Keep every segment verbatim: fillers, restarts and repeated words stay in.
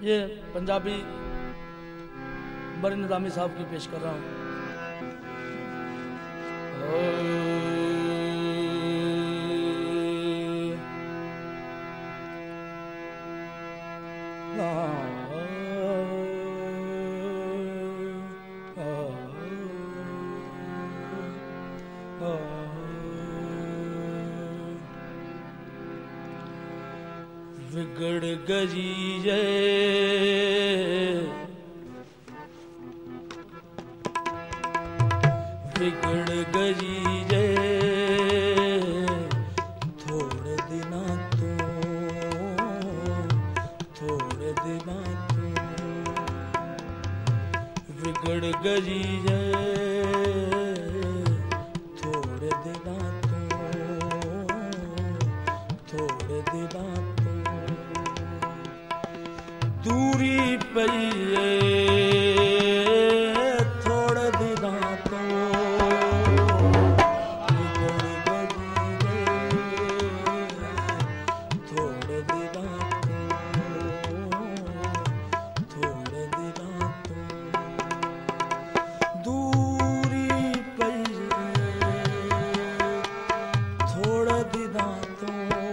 ये पंजाबी बड़े निज़ामी साहब की पेश कर रहा हूँ। बिगड़ गई ये बिगड़ गई ये थोड़े दिना तू थोड़े दिना तू बिगड़ गई ये थोड़े दिना तू थोड़े दिना दूरी पई थोड़े दिना तो बिगड़ गई थोड़े दिना तो थोड़े दिना तो दूरी पई थोड़े दिना तो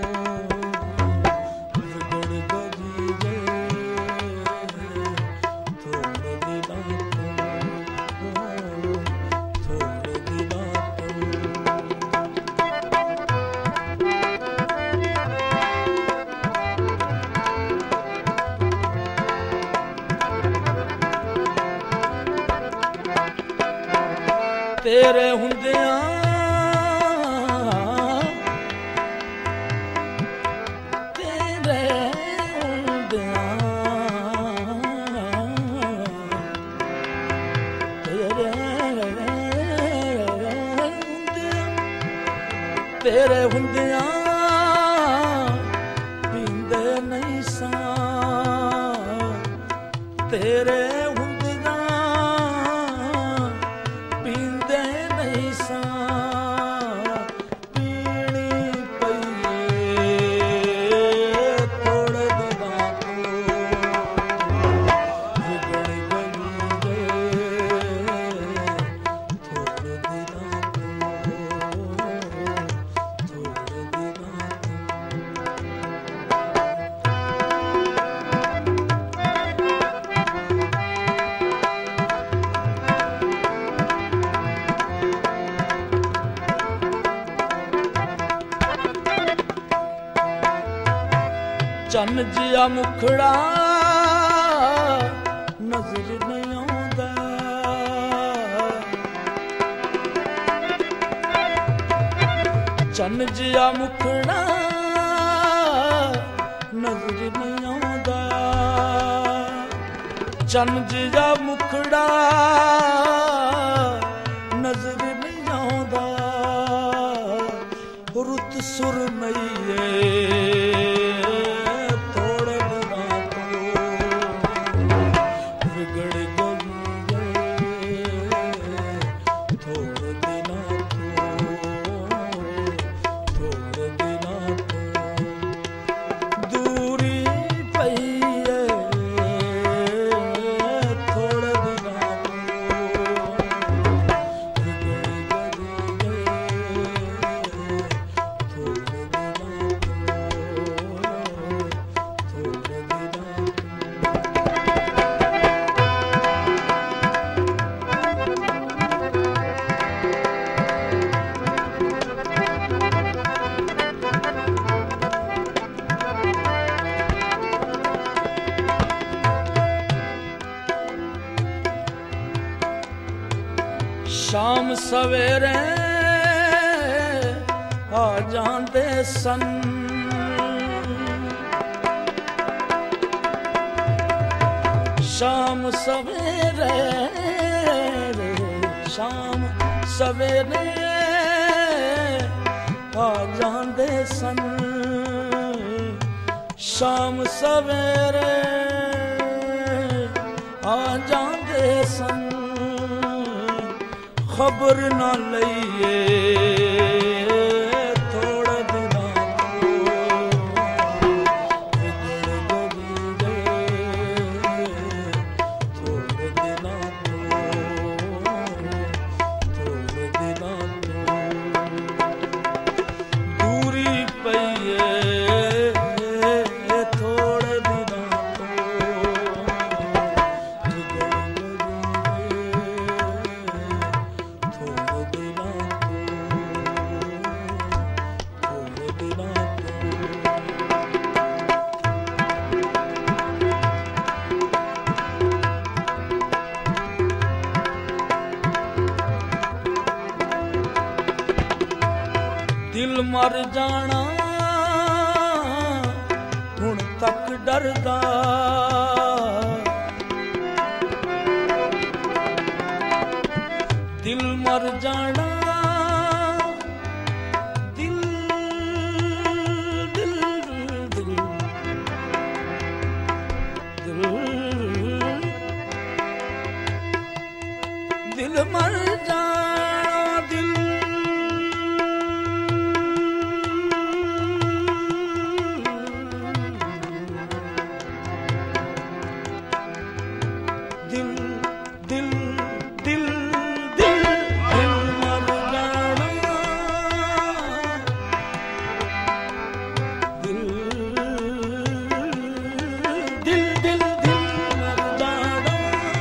तेरे हुंदियां तेरे हुंदियां तेरे हुंदियां तेरे हुंदियां पींदे नहीं सा तेरे चन जिया मुखड़ा नजर नहीं आउंदा चन जिया मुखड़ा नजर नहीं आउंदा चन जिया मुखड़ा नजर नहीं आउंदा रुत सुरमईए शाम सवेरे आ जाते सन शाम सवेरे शाम सवेरे आ जाते सन शाम सवेरे आ जाते सन खबर ना लईए थोड़े दिना तो बिगड़ गई दिल मर जाना हुण तक डरदा, दिल मर जाना दिल दिल दिल दिल दिल मर जाना दिल दिल दिल दिल दिल दिल मर जाना दिल दिल दिल दिल मर जाना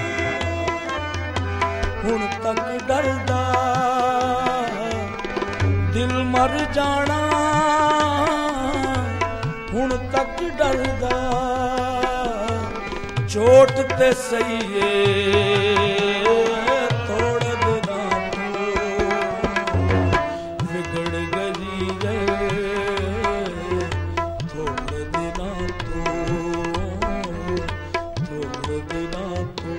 हुण तक डरदा, दिल मर जाना हुण तक डरदा, चोट ते सही है थोड़े दिनां तो विगड़ गई है, थोड़े दिनां तो थोड़े दिनां तो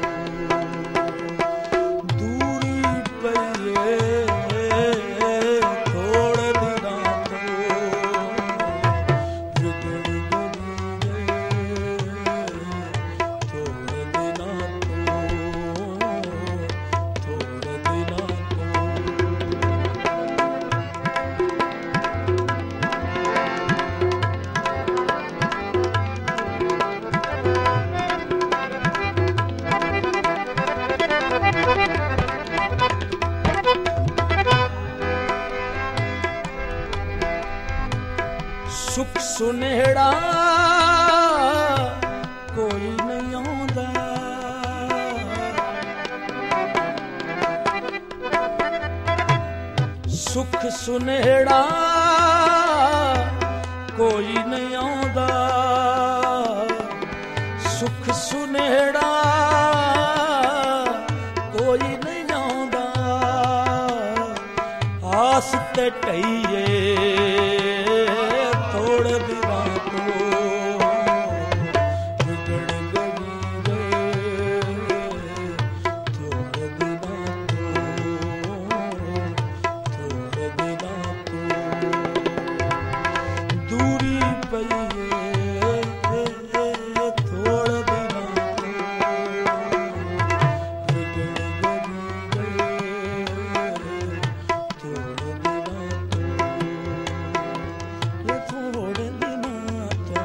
दूरी पई है, थोड़े दिनां तो विगड़ गई है, थोड़े दिनां तो थोड़े दिनां तो। सुख सुनेड़ा कोई नहीं आंदा, सुख सुनेड़ा कोई नहीं आंदा, सुख सुनेड़ा कोई नहीं आंदा, आस ते ढईए थोड़े दिनां तो विगड़ गई है, थोड़े दिनां तो थोड़े दिनां तो दूरी पई है, थोड़े दिनां तो विगड़ गई है, थोड़े दिनां तो ये थोड़े दिनां तो।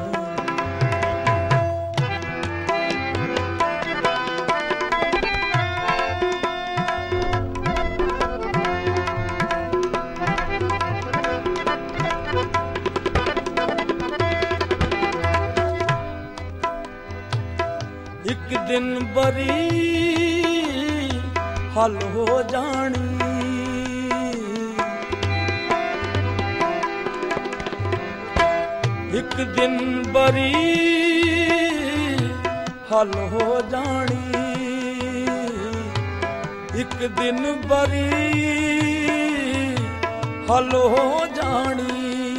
एक दिन बरी हल हो जानी, एक दिन बरी हल हो जानी, एक दिन बरी हल हो जानी।